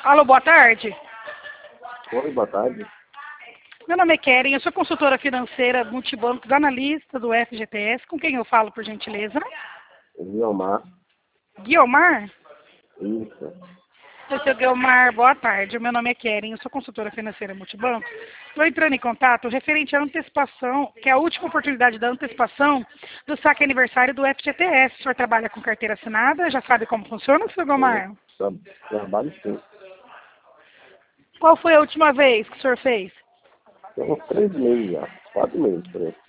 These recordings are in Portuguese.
Alô, boa tarde. Oi, boa tarde. Meu nome é Keren, eu sou consultora financeira multibancos, analista do FGTS. Com quem eu falo, por gentileza? Guilmar. Guilmar? Isso. Seu Guilmar, boa tarde. Meu nome é Keren, eu sou consultora financeira multibanco. Estou entrando em contato referente à antecipação, que é a última oportunidade da antecipação do saque aniversário do FGTS. O senhor trabalha com carteira assinada? Já sabe como funciona, seu Guilmar? Trabalho sim. Qual foi a última vez que o senhor fez? Tem uns 3 meses já. 4 meses, por aí.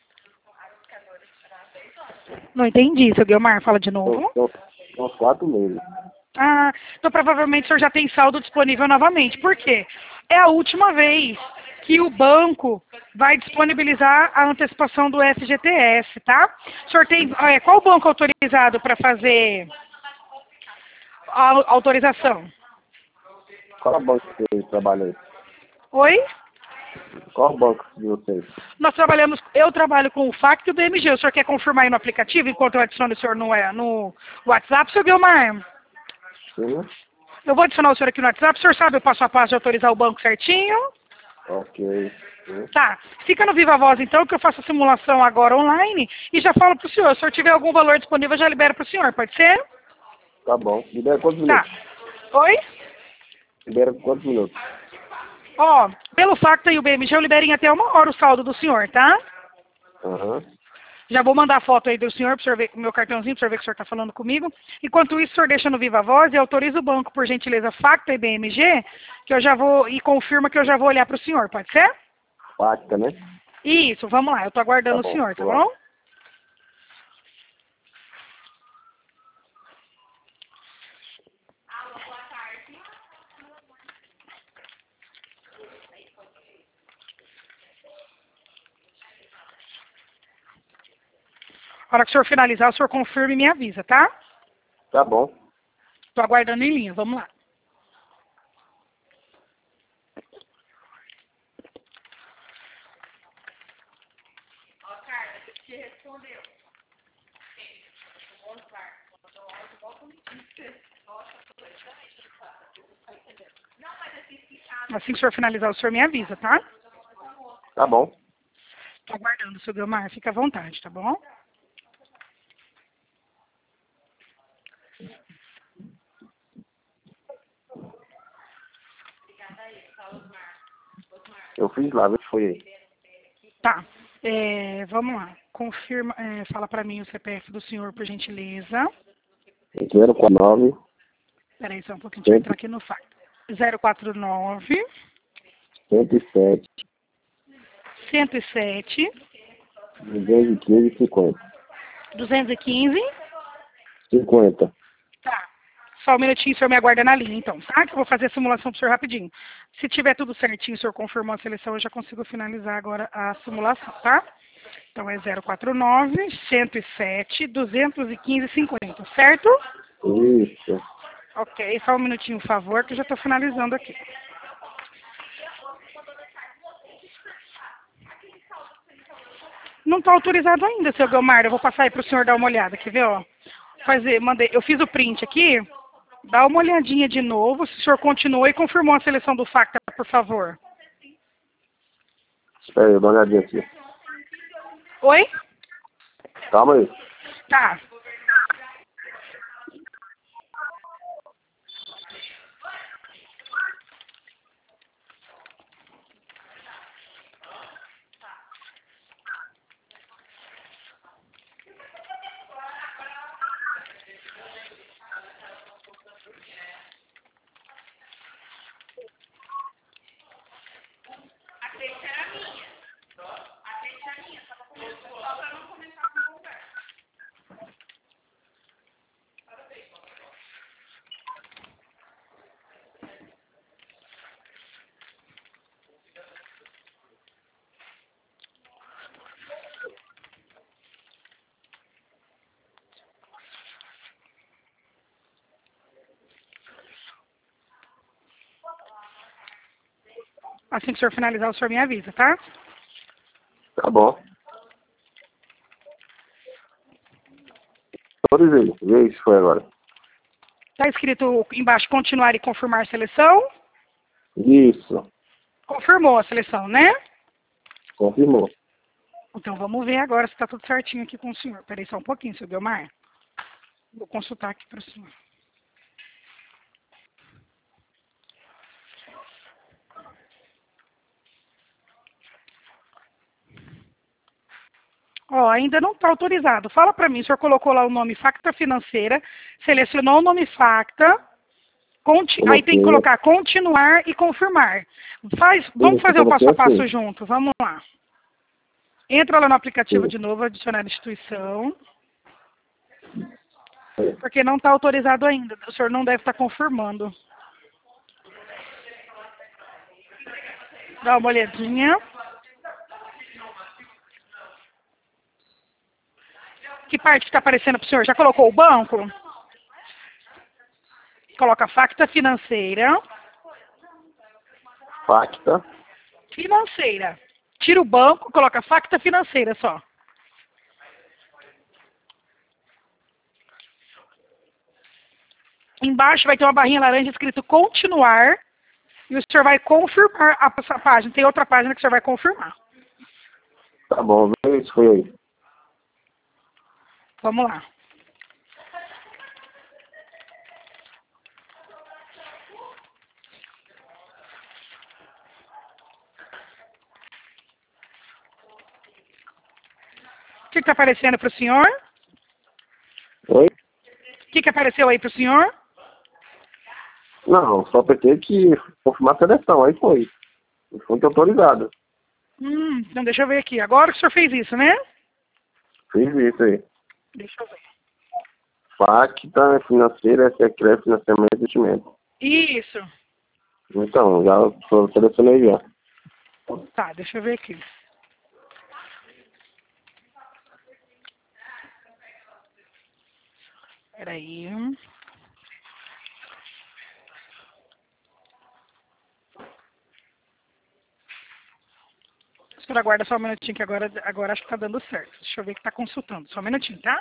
Não entendi, seu Guilmar. Fala de novo. São uns 4 meses. Ah, então provavelmente o senhor já tem saldo disponível novamente. Por quê? É a última vez que o banco vai disponibilizar a antecipação do FGTS, tá? O senhor tem qual banco autorizado para fazer a autorização? Qual banco que você trabalha aí? Oi? Qual banco de vocês? Eu trabalho com o FAC e o BMG. O senhor quer confirmar aí no aplicativo enquanto eu adiciono o senhor no WhatsApp, seu Guilmar? Sim. Eu vou adicionar o senhor aqui no WhatsApp. O senhor sabe o passo a passo de autorizar o banco certinho? Ok. Sim. Tá. Fica no Viva Voz, então, que eu faço a simulação agora online e já falo pro senhor. Se o senhor tiver algum valor disponível, eu já libero pro senhor. Pode ser? Tá bom. Libera quantos Tá. minutos? Oi? Libera quantos minutos? Ó, pelo Facta e o BMG, eu libero em até 1 hora o saldo do senhor, tá? Aham. Já vou mandar a foto aí do senhor pro senhor ver, com o meu cartãozinho, pro senhor ver que o senhor tá falando comigo. Enquanto isso, o senhor deixa no Viva Voz e autoriza o banco, por gentileza, Facta e BMG, que eu já vou, e confirma que eu já vou olhar pro senhor. Pode ser? Pacta, né? Isso, vamos lá. Eu tô Tá aguardando o bom. senhor, tá Vou lá. bom? Na hora que o senhor finalizar, o senhor confirma e me avisa, tá? Tá bom. Tô aguardando em linha, vamos lá. Assim que o senhor finalizar, o senhor me avisa, tá? Tá bom. Tô aguardando, seu Guilmar. Fica à vontade, tá bom? Eu fiz lá, vê se foi aí. Tá. Vamos lá. Confirma, fala pra mim o CPF do senhor, por gentileza. 049 Peraí só um pouquinho, deixa eu entrar aqui no fax. 049 107 107 215 50. 215. 50. Tá. Só um minutinho, o senhor me aguarda na linha, então, tá? Que eu vou fazer a simulação pro senhor rapidinho. Se tiver tudo certinho, o senhor confirmou a seleção, eu já consigo finalizar agora a simulação, tá? Então é 049 107 215 50, certo? Isso. Ok, só um minutinho, por favor, que eu já estou finalizando aqui. Não está autorizado ainda, seu Guilmar. Eu vou passar aí para o senhor dar uma olhada, quer ver, ó? Eu fiz o print aqui. Dá uma olhadinha de novo, se o senhor continuou e confirmou a seleção do Facta, por favor. Espera aí, dá uma olhadinha aqui. Oi? Calma aí. Tá. Assim que o senhor finalizar, o senhor me avisa, tá? Tá bom. Autorizei. Vê se foi agora. Tá escrito embaixo, continuar e confirmar seleção. Isso. Confirmou a seleção, né? Confirmou. Então vamos ver agora se está tudo certinho aqui com o senhor. Peraí só um pouquinho, seu Guilmar. Vou consultar aqui para o senhor. Ó, ainda não está autorizado. Fala para mim, o senhor colocou lá o nome Facta Financeira, selecionou o nome Facta, aí tem que colocar continuar e confirmar. Vamos fazer o passo a passo junto, vamos lá. Entra lá no aplicativo de novo, adicionar instituição. Porque não está autorizado ainda, o senhor não deve estar confirmando. Dá uma olhadinha. Que parte está aparecendo para o senhor? Já colocou o banco? Coloca Facta Financeira. Facta. Financeira. Tira o banco, coloca Facta Financeira só. Embaixo vai ter uma barrinha laranja escrito continuar. E o senhor vai confirmar essa página. Tem outra página que o senhor vai confirmar. Tá bom, vê isso foi aí. Vamos lá. O que está aparecendo para o senhor? Oi? O que apareceu aí para o senhor? Não, só apertei que confirmar a seleção, aí foi. Foi autorizado. Então deixa eu ver aqui. Agora que o senhor fez isso, né? Fiz isso aí. Deixa eu ver. Facta Financeira, SECREF, Financiamento e Investimento. Isso. Então, já selecionei já. Tá, deixa eu ver aqui. Peraí. O senhor aguarda só um minutinho que agora acho que tá dando certo. Deixa eu ver que tá consultando. Só um minutinho, tá?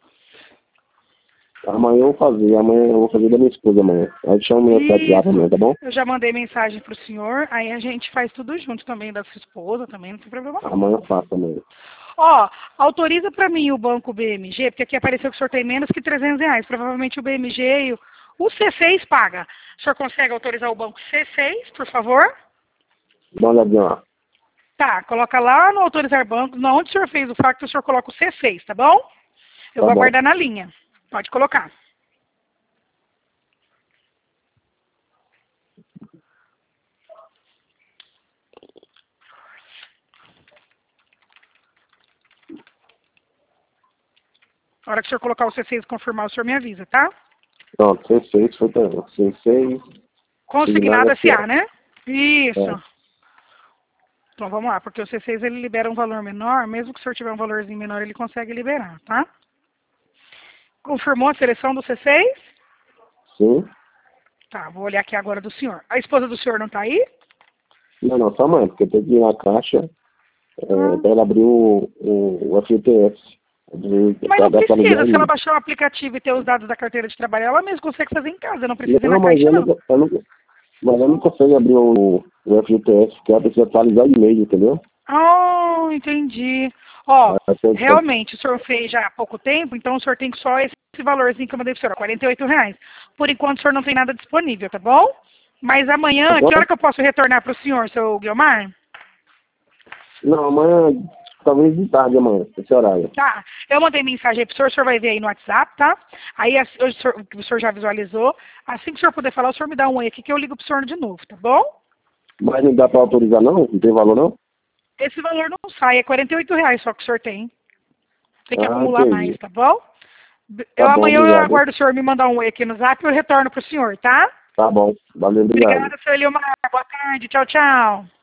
Amanhã eu vou fazer da minha esposa amanhã. Aí chama o meu WhatsApp amanhã, tá bom? Eu já mandei mensagem pro senhor, aí a gente faz tudo junto também, da sua esposa também, não tem problema não. Amanhã eu faço amanhã. Ó, autoriza pra mim o banco BMG, porque aqui apareceu que o senhor tem menos que R$300. Provavelmente o BMG e o C6 paga. O senhor consegue autorizar o banco C6, por favor? Dá uma olhadinha lá. Tá, coloca lá no autorizar banco, onde o senhor fez o facto, o senhor coloca o C6, tá bom? Eu vou aguardar na linha. Pode colocar. Na hora que o senhor colocar o C6 e confirmar, o senhor me avisa, tá? Pronto, C6 foi também. C6. Consignado SA, né? Isso. É. Então vamos lá, porque o C6 ele libera um valor menor, mesmo que o senhor tiver um valorzinho menor, ele consegue liberar, tá? Confirmou a seleção do C6? Sim. Tá, vou olhar aqui agora do senhor. A esposa do senhor não tá aí? Não, só amanhã, porque tem que ir na caixa pra ela abrir o FGTS. Mas não precisa, se ela baixar o aplicativo e ter os dados da carteira de trabalho, ela mesma consegue fazer em casa, não precisa ir na caixa, não. Mas ela não consegue abrir o FGTS, porque ela precisa atualizar o e-mail, entendeu? Oh, entendi. Ó, realmente, o senhor fez já há pouco tempo, então o senhor tem só esse valorzinho que eu mandei pro senhor, R$48. Por enquanto, o senhor não tem nada disponível, tá bom? Mas amanhã, que hora que eu posso retornar pro senhor, seu Guilmar? Não, amanhã, talvez de tarde amanhã, esse horário. Tá, eu mandei mensagem aí pro senhor vai ver aí no WhatsApp, tá? Aí o senhor já visualizou. Assim que o senhor puder falar, o senhor me dá um oi aqui que eu ligo pro senhor de novo, tá bom? Mas não dá pra autorizar não? Não tem valor não? Esse valor não sai, é R$48 só que o senhor tem. Tem que acumular entendi. mais, tá bom? Amanhã eu aguardo o senhor me mandar um oi aqui no Zap e eu retorno pro senhor, tá? Tá bom, valeu, obrigado. Obrigada, seu Eliomar. Boa tarde, tchau, tchau.